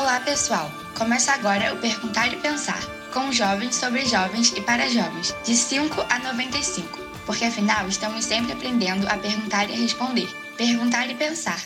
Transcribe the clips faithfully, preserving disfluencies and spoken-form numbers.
Olá, pessoal! Começa agora o Perguntar e Pensar, com jovens sobre jovens e para jovens, de cinco a noventa e cinco, porque afinal estamos sempre aprendendo a perguntar e a responder. Perguntar e Pensar.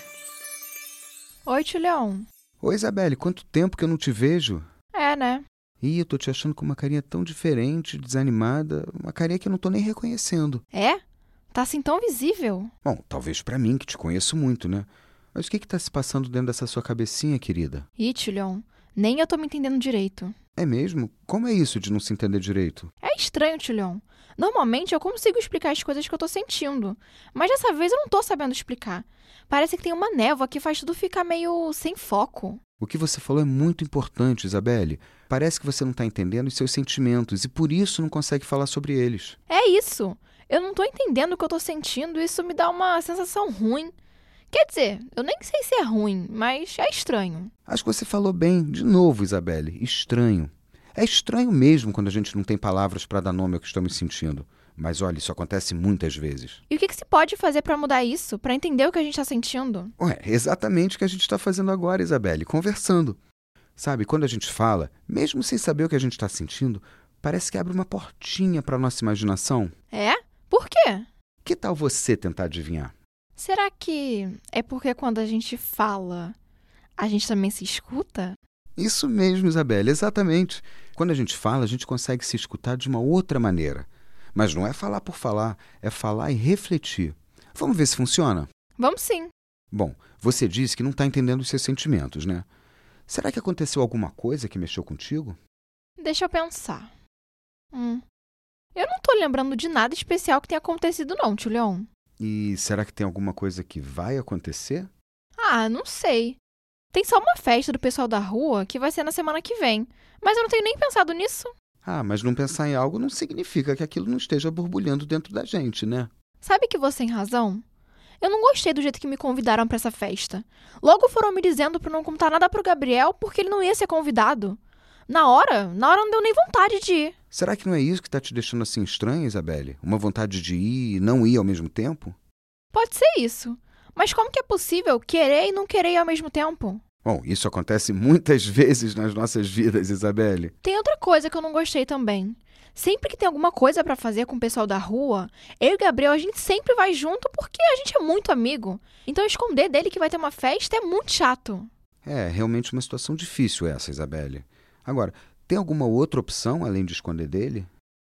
Oi, tio Leon. Oi, Isabelle, quanto tempo que eu não te vejo? É, né? Ih, eu tô te achando com uma carinha tão diferente, desanimada, uma carinha que eu não tô nem reconhecendo. É? Tá assim tão visível? Bom, talvez pra mim, que te conheço muito, né? Mas o que que tá se passando dentro dessa sua cabecinha, querida? Ih, tio Leon, nem eu tô me entendendo direito. É mesmo? Como é isso de não se entender direito? É estranho, tio Leon. Normalmente eu consigo explicar as coisas que eu tô sentindo, mas dessa vez eu não tô sabendo explicar. Parece que tem uma névoa que faz tudo ficar meio sem foco. O que você falou é muito importante, Isabelle. Parece que você não tá entendendo os seus sentimentos e por isso não consegue falar sobre eles. É isso. Eu não tô entendendo o que eu tô sentindo e isso me dá uma sensação ruim. Quer dizer, eu nem sei se é ruim, mas é estranho. Acho que você falou bem. De novo, Isabelle. Estranho. É estranho mesmo quando a gente não tem palavras para dar nome ao que estamos sentindo. Mas olha, isso acontece muitas vezes. E o que, que se pode fazer para mudar isso? Para entender o que a gente tá sentindo? Ué, é exatamente o que a gente está fazendo agora, Isabelle. Conversando. Sabe, quando a gente fala, mesmo sem saber o que a gente está sentindo, parece que abre uma portinha para nossa imaginação. É? Por quê? Que tal você tentar adivinhar? Será que é porque quando a gente fala, a gente também se escuta? Isso mesmo, Isabelle, exatamente. Quando a gente fala, a gente consegue se escutar de uma outra maneira. Mas não é falar por falar, é falar e refletir. Vamos ver se funciona? Vamos sim. Bom, você disse que não está entendendo os seus sentimentos, né? Será que aconteceu alguma coisa que mexeu contigo? Deixa eu pensar. Hum. Eu não tô lembrando de nada especial que tenha acontecido não, tio Leon. E será que tem alguma coisa que vai acontecer? Ah, não sei. Tem só uma festa do pessoal da rua que vai ser na semana que vem. Mas eu não tenho nem pensado nisso. Ah, mas não pensar em algo não significa que aquilo não esteja borbulhando dentro da gente, né? Sabe que você tem razão? Eu não gostei do jeito que me convidaram pra essa festa. Logo foram me dizendo pra não contar nada pro Gabriel porque ele não ia ser convidado. Na hora, na hora não deu nem vontade de ir. Será que não é isso que está te deixando assim estranha, Isabelle? Uma vontade de ir e não ir ao mesmo tempo? Pode ser isso. Mas como que é possível querer e não querer ir ao mesmo tempo? Bom, isso acontece muitas vezes nas nossas vidas, Isabelle. Tem outra coisa que eu não gostei também. Sempre que tem alguma coisa pra fazer com o pessoal da rua, eu e o Gabriel, a gente sempre vai junto porque a gente é muito amigo. Então esconder dele que vai ter uma festa é muito chato. É, realmente uma situação difícil essa, Isabelle. Agora, tem alguma outra opção além de esconder dele?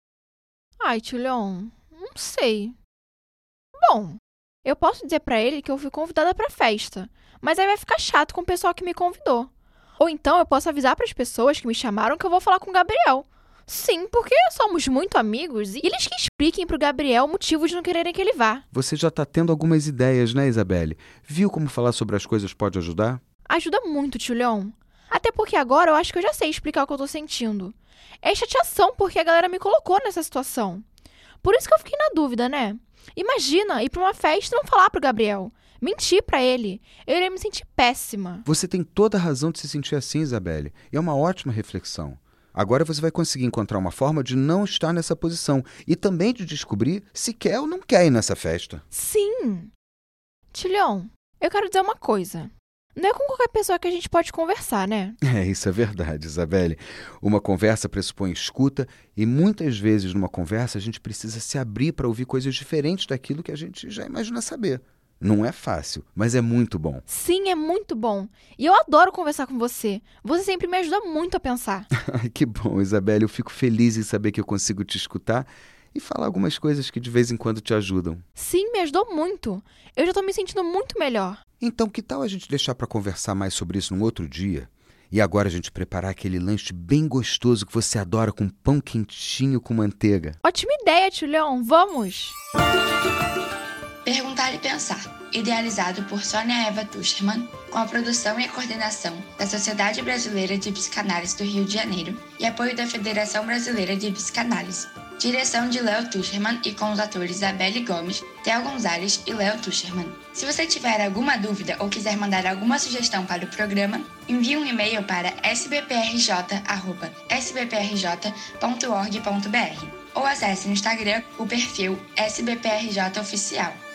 Ai, tio Leon, não sei. Bom, eu posso dizer pra ele que eu fui convidada pra festa, mas aí vai ficar chato com o pessoal que me convidou. Ou então eu posso avisar pras pessoas que me chamaram que eu vou falar com o Gabriel. Sim, porque somos muito amigos e eles que expliquem pro Gabriel o motivo de não quererem que ele vá. Você já está tendo algumas ideias, né, Isabelle? Viu como falar sobre as coisas pode ajudar? Ajuda muito, tio Leon. Até porque agora eu acho que eu já sei explicar o que eu tô sentindo. É chateação porque a galera me colocou nessa situação. Por isso que eu fiquei na dúvida, né? Imagina ir pra uma festa e não falar pro Gabriel. Mentir pra ele. Eu iria me sentir péssima. Você tem toda a razão de se sentir assim, Isabelle. E é uma ótima reflexão. Agora você vai conseguir encontrar uma forma de não estar nessa posição e também de descobrir se quer ou não quer ir nessa festa. Sim. Tio Leon, eu quero dizer uma coisa. Não é com qualquer pessoa que a gente pode conversar, né? É, isso é verdade, Isabelle. Uma conversa pressupõe escuta e muitas vezes numa conversa a gente precisa se abrir para ouvir coisas diferentes daquilo que a gente já imagina saber. Não é fácil, mas é muito bom. Sim, é muito bom. E eu adoro conversar com você. Você sempre me ajuda muito a pensar. Ai, que bom, Isabelle. Eu fico feliz em saber que eu consigo te escutar e falar algumas coisas que de vez em quando te ajudam. Sim, me ajudou muito. Eu já tô me sentindo muito melhor. Então, que tal a gente deixar para conversar mais sobre isso num outro dia? E agora a gente preparar aquele lanche bem gostoso que você adora com pão quentinho com manteiga. Ótima ideia, tio Leon. Vamos! Perguntar e Pensar, idealizado por Sônia Eva Tuschermann, com a produção e a coordenação da Sociedade Brasileira de Psicanálise do Rio de Janeiro e apoio da Federação Brasileira de Psicanálise. Direção de Léo Tuschermann e com os atores Isabelle Gomes, Theo Gonzalez e Léo Tuschermann. Se você tiver alguma dúvida ou quiser mandar alguma sugestão para o programa, envie um e-mail para s b p r j arroba s b p r j ponto org ponto b r ou acesse no Instagram o perfil S B P R J Oficial.